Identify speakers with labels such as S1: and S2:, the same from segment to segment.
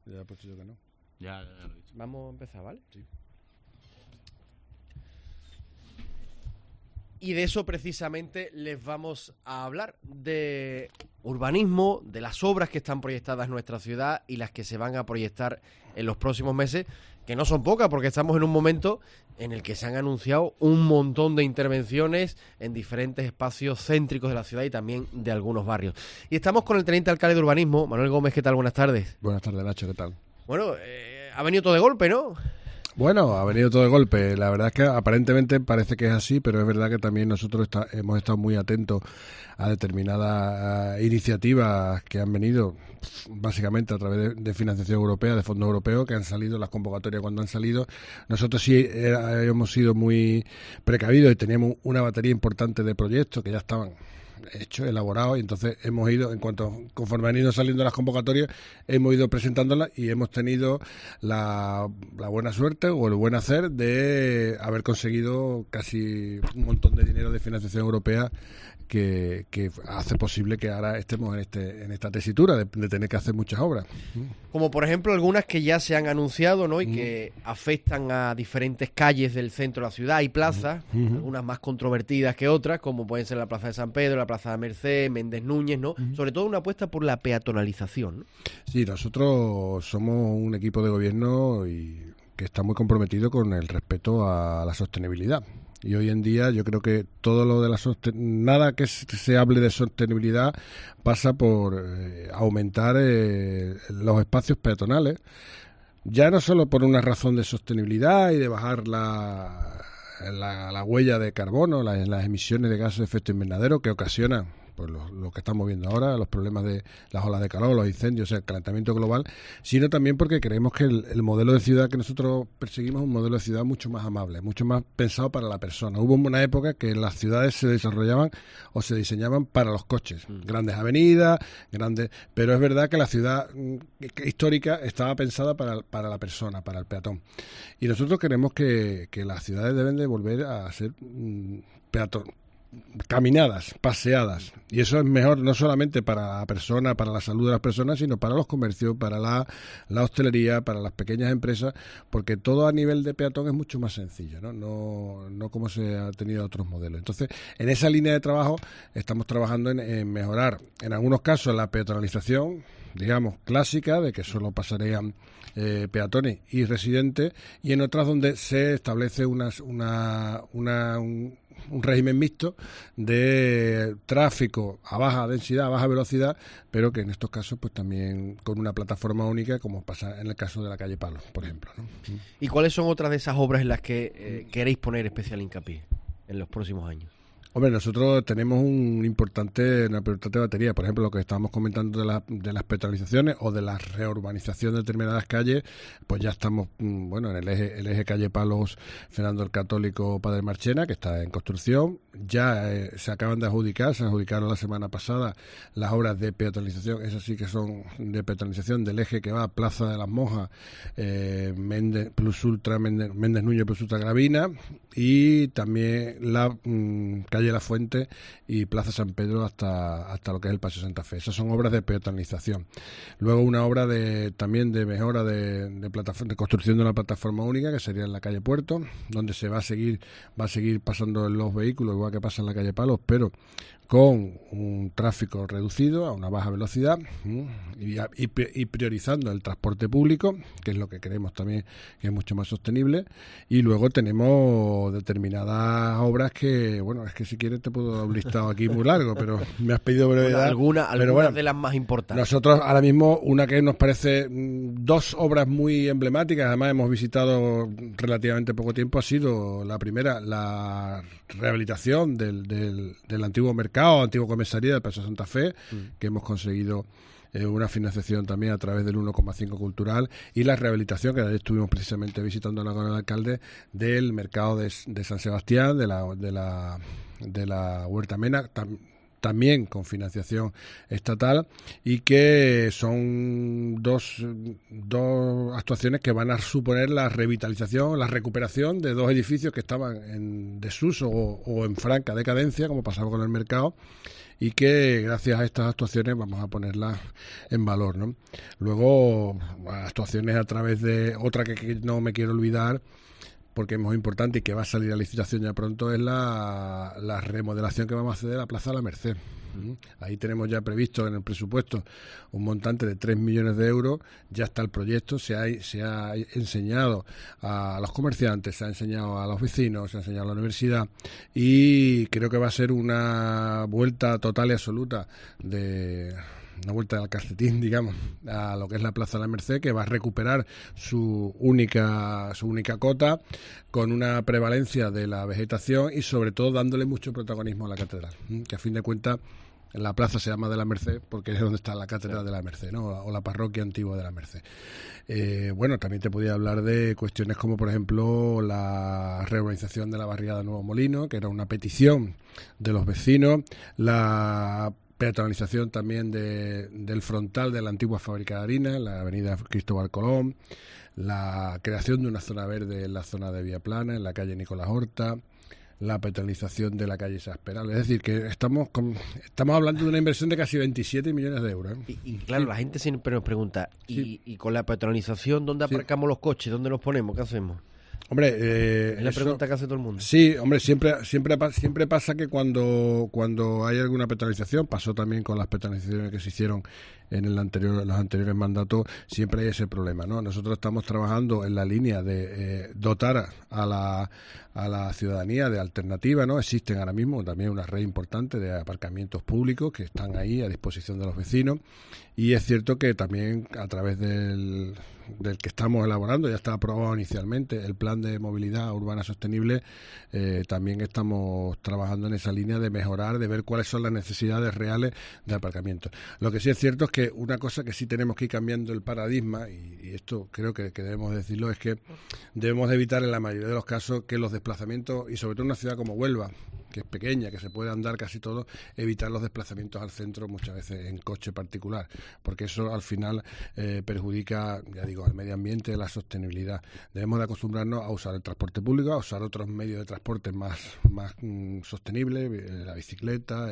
S1: Ya he puesto yo que no.
S2: Ya lo he dicho.
S3: Vamos a empezar, ¿vale?
S1: Sí.
S3: Y de eso precisamente les vamos a hablar, de urbanismo, de las obras que están proyectadas en nuestra ciudad y las que se van a proyectar en los próximos meses, que no son pocas porque estamos en un momento en el que se han anunciado un montón de intervenciones en diferentes espacios céntricos de la ciudad y también de algunos barrios. Y estamos con el teniente alcalde de urbanismo, Manuel Gómez. ¿Qué tal? Buenas tardes.
S1: Buenas tardes, Nacho, ¿qué tal?
S3: Bueno, ha venido todo de golpe, ¿no?
S1: Bueno, ha venido todo de golpe. La verdad es que aparentemente parece que es así, pero es verdad que también nosotros hemos estado muy atentos a determinadas iniciativas que han venido básicamente a través de financiación europea, de fondos europeos, que han salido, las convocatorias cuando han salido. Nosotros sí hemos sido muy precavidos y teníamos una batería importante de proyectos que ya estaban hechos, elaborados, y entonces hemos ido, conforme han ido saliendo las convocatorias, hemos ido presentándolas y hemos tenido la buena suerte o el buen hacer de haber conseguido casi un montón de dinero de financiación europea que hace posible que ahora estemos en esta tesitura de tener que hacer muchas obras.
S3: Como por ejemplo algunas que ya se han anunciado, ¿no? Y que afectan a diferentes calles del centro de la ciudad y plazas, algunas más controvertidas que otras, como pueden ser la Plaza de San Pedro, la Plaza de Merced, Méndez Núñez, ¿no? Sobre todo una apuesta por la peatonalización, ¿no? Sí,
S1: nosotros somos un equipo de gobierno y que está muy comprometido con el respeto a la sostenibilidad. Y hoy en día yo creo que todo lo de nada que se hable de sostenibilidad pasa por aumentar los espacios peatonales, ya no solo por una razón de sostenibilidad y de bajar la huella de carbono, las emisiones de gases de efecto invernadero que ocasionan pues lo que estamos viendo ahora, los problemas de las olas de calor, los incendios, o sea, el calentamiento global, sino también porque creemos que el modelo de ciudad que nosotros perseguimos es un modelo de ciudad mucho más amable, mucho más pensado para la persona. Hubo una época que las ciudades se desarrollaban o se diseñaban para los coches, grandes avenidas, pero es verdad que la ciudad histórica estaba pensada para la persona, para el peatón. Y nosotros queremos que las ciudades deben de volver a ser caminadas, paseadas, y eso es mejor no solamente para la persona, para la salud de las personas, sino para los comercios, para la hostelería, para las pequeñas empresas, porque todo a nivel de peatón es mucho más sencillo, no como se ha tenido otros modelos. Entonces, en esa línea de trabajo estamos trabajando en mejorar, en algunos casos, la peatonalización, digamos, clásica, de que solo pasarían peatones y residentes, y en otras donde se establece un régimen mixto de tráfico a baja densidad, a baja velocidad, pero que en estos casos pues también con una plataforma única, como pasa en el caso de la calle Palos, por ejemplo, ¿no?
S3: ¿Y cuáles son otras de esas obras en las que queréis poner especial hincapié en los próximos años?
S1: Hombre, nosotros tenemos una importante batería. Por ejemplo, lo que estábamos comentando de las peatonalizaciones o de la reurbanización de determinadas calles, pues ya estamos, en el eje calle Palos, Fernando el Católico, Padre Marchena, que está en construcción. Ya se adjudicaron la semana pasada las obras de peatonalización, esas sí que son de peatonalización del eje que va a Plaza de las Monjas, Méndez Plus Ultra, Méndez Núñez Plus Ultra Gravina, y también la calle La Fuente y Plaza San Pedro hasta lo que es el Paseo Santa Fe. Esas son obras de peatonalización. Luego una obra también de mejora de construcción de una plataforma única, que sería en la calle Puerto, donde se va a seguir pasando los vehículos, igual que pasa en la calle Palos, pero con un tráfico reducido a una baja velocidad y priorizando el transporte público, que es lo que creemos también que es mucho más sostenible. Y luego tenemos determinadas obras que, es que si quieres te puedo dar un listado aquí muy largo, pero me has pedido brevedad.
S3: Algunas de las más importantes.
S1: Nosotros ahora mismo, una que nos parece dos obras muy emblemáticas, además hemos visitado relativamente poco tiempo, ha sido la primera, la rehabilitación del antiguo mercado, antiguo comisaría del Paseo Santa Fe, que hemos conseguido una financiación también a través del 1,5 cultural, y la rehabilitación, que ayer estuvimos precisamente visitando con el alcalde, del mercado de San Sebastián, de la Huerta Mena, también con financiación estatal, y que son dos actuaciones que van a suponer la revitalización, la recuperación de dos edificios que estaban en desuso o en franca decadencia, como pasaba con el mercado, y que gracias a estas actuaciones vamos a ponerlas en valor, ¿no? Luego, actuaciones a través de otra que no me quiero olvidar, porque es muy importante y que va a salir a licitación ya pronto, es la remodelación que vamos a hacer de la Plaza de la Merced. Ahí tenemos ya previsto en el presupuesto un montante de 3 millones de euros, ya está el proyecto, se ha enseñado a los comerciantes, se ha enseñado a los vecinos, se ha enseñado a la universidad, y creo que va a ser una vuelta total y absoluta una vuelta al calcetín, digamos, a lo que es la Plaza de la Merced, que va a recuperar su única cota, con una prevalencia de la vegetación y sobre todo dándole mucho protagonismo a la catedral, que a fin de cuentas la plaza se llama de la Merced porque es donde está la catedral de la Merced, ¿no? O la parroquia antigua de la Merced. Bueno, también te podía hablar de cuestiones como, por ejemplo, la reurbanización de la barriada Nuevo Molino, que era una petición de los vecinos, la peatonalización también del frontal de la antigua fábrica de harina, la avenida Cristóbal Colón, la creación de una zona verde en la zona de Viaplana, en la calle Nicolás Horta, la peatonalización de la calle Sasperal. Es decir, que estamos hablando de una inversión de casi 27 millones de euros.
S3: Y claro, la gente siempre nos pregunta, ¿y con la peatonalización dónde aparcamos los coches? ¿Dónde los ponemos? ¿Qué hacemos?
S1: Hombre,
S3: es la pregunta que hace todo el mundo.
S1: Sí, hombre, siempre pasa que cuando hay alguna peatonalización, pasó también con las peatonalizaciones que se hicieron en los anteriores mandatos, siempre hay ese problema, ¿no? Nosotros estamos trabajando en la línea de dotar a la ciudadanía de alternativa, ¿no? Existen ahora mismo también una red importante de aparcamientos públicos que están ahí a disposición de los vecinos, y es cierto que también a través del que estamos elaborando, ya está aprobado inicialmente, el plan de movilidad urbana sostenible, también estamos trabajando en esa línea de mejorar, de ver cuáles son las necesidades reales de aparcamiento. Lo que sí es cierto es que una cosa que sí tenemos que ir cambiando el paradigma, y esto creo que debemos decirlo, es que debemos de evitar en la mayoría de los casos que los desplazamientos, y sobre todo en una ciudad como Huelva, que es pequeña, que se puede andar casi todo, evitar los desplazamientos al centro muchas veces en coche particular, porque eso al final perjudica, ya digo, al medio ambiente, la sostenibilidad. Debemos de acostumbrarnos a usar el transporte público, a usar otros medios de transporte más sostenibles, la bicicleta,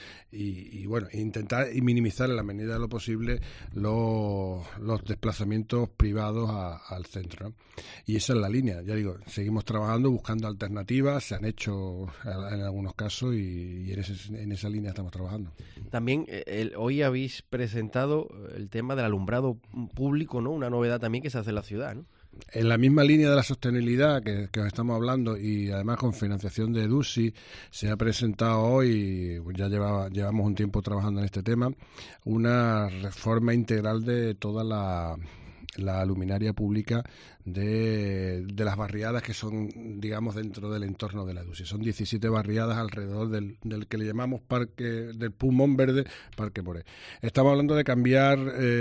S1: y bueno, intentar y minimizar en la medida de lo posible los desplazamientos privados al centro, ¿no? Y esa es la línea, ya digo, seguimos trabajando, buscando alternativas, se han hecho en algunos casos, y en esa línea estamos trabajando.
S3: También hoy habéis presentado el tema del alumbrado público, ¿no? Una novedad también que se hace en la ciudad, ¿no?
S1: En la misma línea de la sostenibilidad que os estamos hablando, y además con financiación de EDUSI, se ha presentado hoy, ya llevamos un tiempo trabajando en este tema, una reforma integral de toda la luminaria pública de las barriadas que son, digamos, dentro del entorno de la EDUSI. Son 17 barriadas alrededor del que le llamamos parque, del pulmón verde, Parque Moré. Estamos hablando de cambiar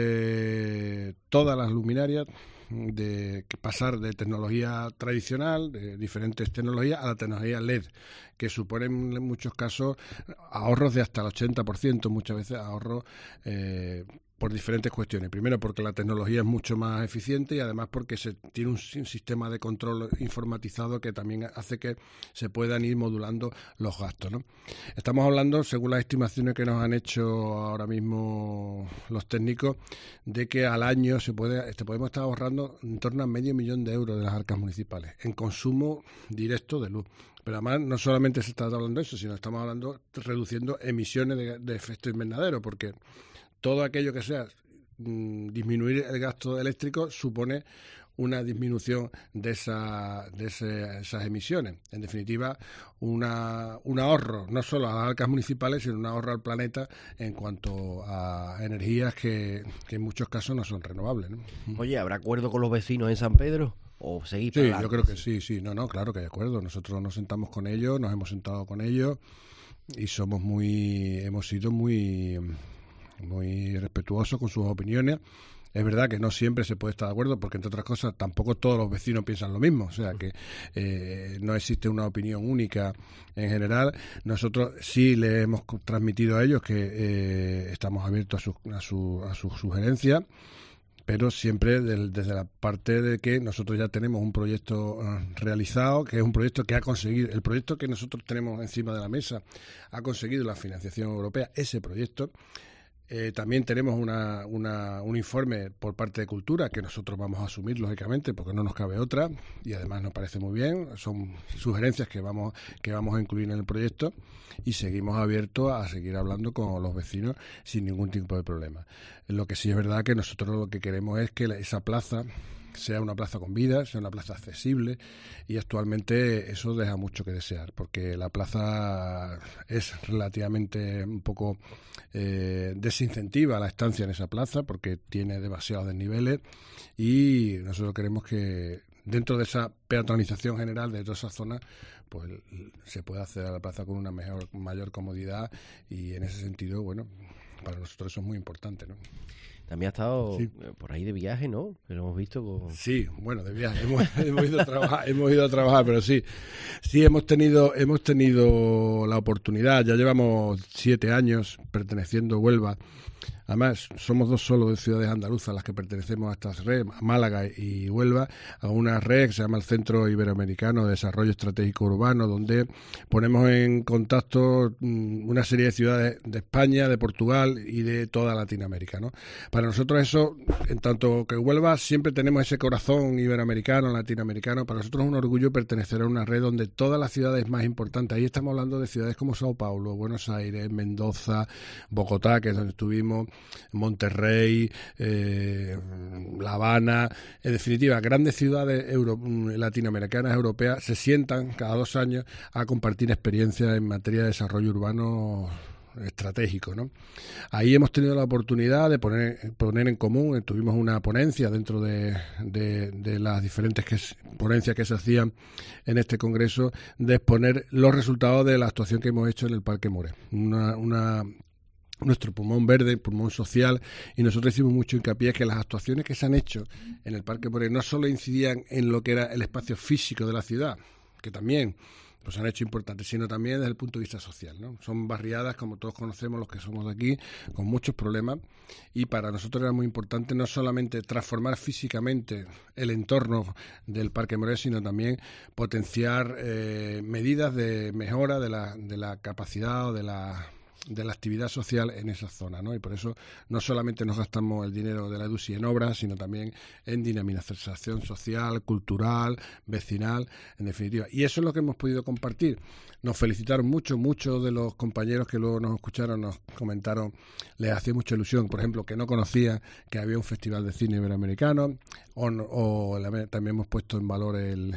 S1: todas las luminarias, de pasar de tecnología tradicional, de diferentes tecnologías, a la tecnología LED, que suponen en muchos casos ahorros de hasta el 80%, muchas veces ahorros por diferentes cuestiones. Primero, porque la tecnología es mucho más eficiente, y además porque se tiene un sistema de control informatizado que también hace que se puedan ir modulando los gastos, ¿no? Estamos hablando, según las estimaciones que nos han hecho ahora mismo los técnicos, de que al año podemos estar ahorrando en torno a $500,000 de las arcas municipales en consumo directo de luz. Pero además no solamente se está hablando de eso, sino estamos hablando reduciendo emisiones de efecto invernadero, porque todo aquello que sea disminuir el gasto eléctrico supone una disminución de esas emisiones. En definitiva, un ahorro no solo a las arcas municipales, sino un ahorro al planeta en cuanto a energías que en muchos casos no son renovables, ¿no?
S3: Oye, ¿habrá acuerdo con los vecinos en San Pedro? ¿O seguís
S1: Sí,
S3: pagando?
S1: yo creo que sí. No, claro que hay acuerdo. Nosotros nos sentamos con ellos, nos hemos sentado con ellos, y hemos sido muy respetuosos con sus opiniones, Es verdad que no siempre se puede estar de acuerdo, porque entre otras cosas tampoco todos los vecinos piensan lo mismo, o sea que no existe una opinión única en general. Nosotros sí le hemos transmitido a ellos que estamos abiertos a sus sugerencias, pero siempre desde la parte de que nosotros ya tenemos un proyecto realizado, que es un proyecto que ha conseguido, el proyecto que nosotros tenemos encima de la mesa ha conseguido la financiación europea, ese proyecto. También tenemos un informe por parte de Cultura que nosotros vamos a asumir, lógicamente, porque no nos cabe otra, y además nos parece muy bien. Son sugerencias que vamos a incluir en el proyecto, y seguimos abiertos a seguir hablando con los vecinos sin ningún tipo de problema. Lo que sí es verdad que nosotros lo que queremos es que esa plaza sea una plaza con vida, sea una plaza accesible, y actualmente eso deja mucho que desear, porque la plaza es relativamente un poco desincentiva la estancia en esa plaza, porque tiene demasiados desniveles, y nosotros queremos que dentro de esa peatonalización general de toda esa zona, pues se pueda acceder a la plaza con una mayor comodidad, y en ese sentido, bueno, para nosotros eso es muy importante, ¿no?
S3: También ha estado por ahí de viaje, ¿no? Que lo hemos visto con...
S1: Sí, bueno, de viaje. Hemos ido a trabajar, pero sí hemos tenido la oportunidad. Ya llevamos 7 años perteneciendo a Huelva. Además, somos 2 solo de ciudades andaluzas las que pertenecemos a estas redes, Málaga y Huelva, a una red que se llama el Centro Iberoamericano de Desarrollo Estratégico Urbano, donde ponemos en contacto una serie de ciudades de España, de Portugal y de toda Latinoamérica, ¿no? Para nosotros eso, en tanto que Huelva siempre tenemos ese corazón iberoamericano, latinoamericano, para nosotros es un orgullo pertenecer a una red donde todas las ciudades más importantes, ahí estamos hablando de ciudades como Sao Paulo, Buenos Aires, Mendoza, Bogotá, que es donde estuvimos, Monterrey, La Habana, en definitiva, grandes ciudades latinoamericanas, europeas, se sientan cada 2 años a compartir experiencias en materia de desarrollo urbano estratégico, ¿no? Ahí hemos tenido la oportunidad de poner en común, tuvimos una ponencia dentro de las diferentes ponencias que se hacían en este congreso, de exponer los resultados de la actuación que hemos hecho en el Parque Moré. Nuestro pulmón verde, pulmón social, y nosotros hicimos mucho hincapié que las actuaciones que se han hecho en el Parque Moré no solo incidían en lo que era el espacio físico de la ciudad, que también pues han hecho importantes, sino también desde el punto de vista social, ¿no? Son barriadas, como todos conocemos los que somos de aquí, con muchos problemas, y para nosotros era muy importante no solamente transformar físicamente el entorno del Parque Moré, sino también potenciar medidas de mejora de la capacidad o de la actividad social en esa zona, ¿no? Y por eso no solamente nos gastamos el dinero de la EDUSI en obras, sino también en dinamización social, cultural, vecinal, en definitiva. Y eso es lo que hemos podido compartir. Nos felicitaron muchos de los compañeros que luego nos escucharon, nos comentaron, les hacía mucha ilusión, por ejemplo, que no conocía que había un festival de cine iberoamericano, también hemos puesto en valor el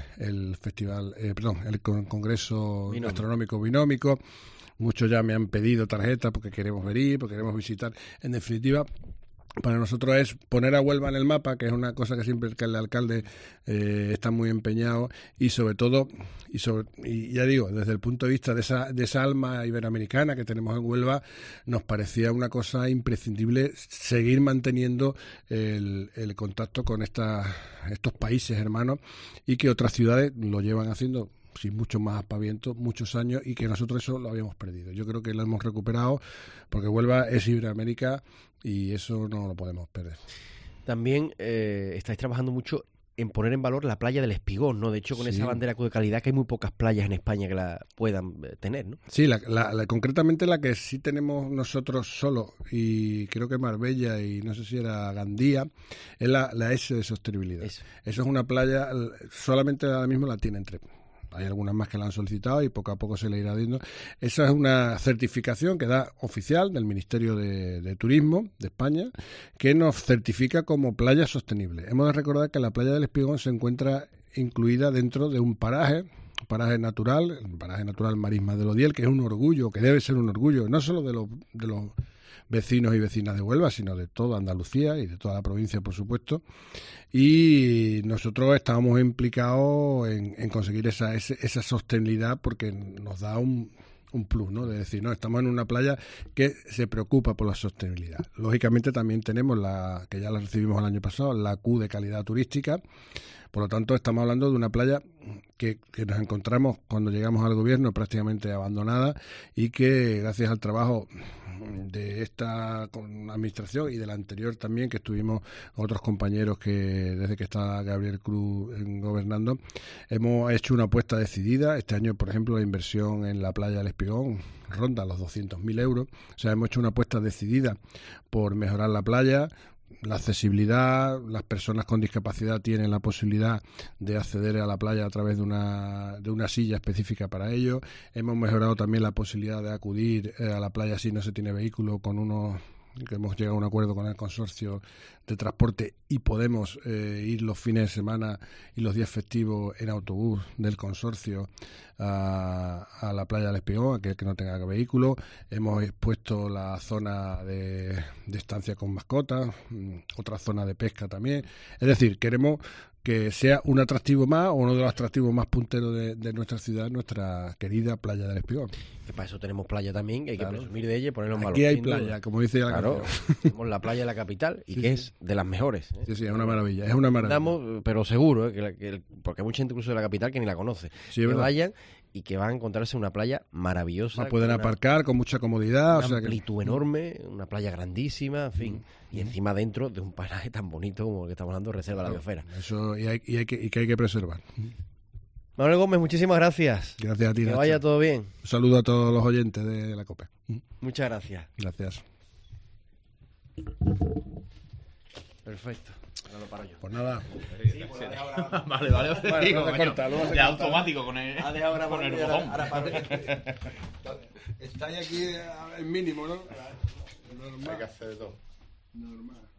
S1: Congreso Gastronómico Binómico. Muchos ya me han pedido tarjetas porque queremos venir, porque queremos visitar. En definitiva, para nosotros es poner a Huelva en el mapa, que es una cosa que siempre el alcalde está muy empeñado, y sobre todo, y ya digo, desde el punto de vista de esa alma iberoamericana que tenemos en Huelva, nos parecía una cosa imprescindible seguir manteniendo el contacto con estos países hermanos, y que otras ciudades lo llevan haciendo sin mucho más aspaviento, muchos años, y que nosotros eso lo habíamos perdido. Yo creo que lo hemos recuperado, porque Huelva es Iberoamérica y eso no lo podemos perder.
S3: También estáis trabajando mucho en poner en valor la playa del Espigón, ¿no? De hecho, con esa bandera de calidad, que hay muy pocas playas en España que la puedan tener, ¿no?
S1: Sí, concretamente la que sí tenemos nosotros solo, y creo que Marbella y no sé si era Gandía, es la S de sostenibilidad. Eso es una playa, solamente ahora mismo la tienen entre... Hay algunas más que la han solicitado y poco a poco se le irá dando. Esa es una certificación que da oficial del Ministerio de Turismo de España, que nos certifica como playa sostenible. Hemos de recordar que la playa del Espigón se encuentra incluida dentro de un paraje natural, el paraje natural Marismas del Odiel, que es un orgullo, que debe ser un orgullo, no solo de los vecinos y vecinas de Huelva, sino de toda Andalucía y de toda la provincia, por supuesto. Y nosotros estábamos implicados en conseguir esa sostenibilidad, porque nos da un plus, ¿no? De decir, no, estamos en una playa que se preocupa por la sostenibilidad. Lógicamente también tenemos que ya la recibimos el año pasado, la Q de calidad turística. Por lo tanto, estamos hablando de una playa que nos encontramos cuando llegamos al gobierno prácticamente abandonada y que gracias al trabajo de esta administración y de la anterior también, que estuvimos otros compañeros que desde que está Gabriel Cruz gobernando, hemos hecho una apuesta decidida. Este año, por ejemplo, la inversión en la playa del Espigón ronda los 200.000 euros. O sea, hemos hecho una apuesta decidida por mejorar la playa, la accesibilidad. Las personas con discapacidad tienen la posibilidad de acceder a la playa a través de una silla específica para ello. Hemos mejorado también la posibilidad de acudir a la playa si no se tiene vehículo, que hemos llegado a un acuerdo con el consorcio de transporte y podemos ir los fines de semana y los días festivos en autobús del consorcio a la playa del Espigón, aquel que no tenga vehículo. Hemos puesto la zona de estancia con mascotas, otra zona de pesca también. Es decir, queremos que sea un atractivo más, o uno de los atractivos más punteros de nuestra ciudad, nuestra querida playa del Espigón.
S3: Que para eso tenemos playa también, hay que presumir de ella y ponerlo en valor.
S1: Aquí hay playa, como dice la canción.
S3: Tenemos la playa de la capital y que es de las mejores.
S1: Sí, es una maravilla, es una maravilla.
S3: Damos, pero seguro, porque hay mucha gente incluso de la capital que ni la conoce.
S1: Sí,
S3: que vayan y que van a encontrarse una playa maravillosa.
S1: Pueden aparcar con mucha comodidad.
S3: Una amplitud enorme, una playa grandísima, en fin. Y encima dentro de un paraje tan bonito como el que estamos hablando, Reserva de la Biosfera.
S1: Eso y hay que preservar.
S3: Manuel Gómez, muchísimas gracias.
S1: Gracias a ti,
S3: Que
S1: Nacho.
S3: vaya todo bien.
S1: Un saludo a todos los oyentes de la COPE.
S3: Muchas gracias.
S1: Gracias.
S3: Perfecto. No lo paro yo.
S1: Pues nada.
S2: Sí, vale. Digo, de automático con el botón.
S1: Estáis aquí en mínimo, ¿no?
S4: Hay que hacer de todo.
S1: Normal.